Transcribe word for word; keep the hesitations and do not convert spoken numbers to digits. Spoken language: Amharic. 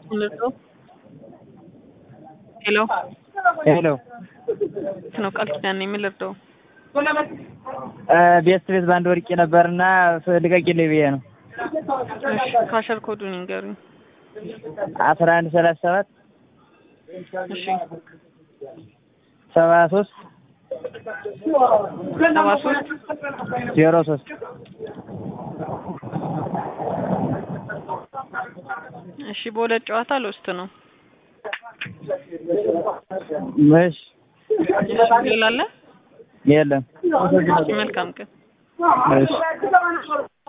ሄሎ ሄሎ ነው ቃል ኪዳን የምልርደው ቤት ቤት ባንድ ወርቄ ነበርና ልቀቂልኝ ብዬ ነው። እሺ ካሸር ኮዱን ይንገሩኝ። አስራ አንድ ሰላሳ ሰባት እሺ ሰባ ሶስት ሰባ ሶስት ዜሮ ሶስት እሺ በሁለት ጨዋታ ልውስጥ ነው። መሽ እሺ ሌላ አለ? የለም። መልካም ቀን። እሺ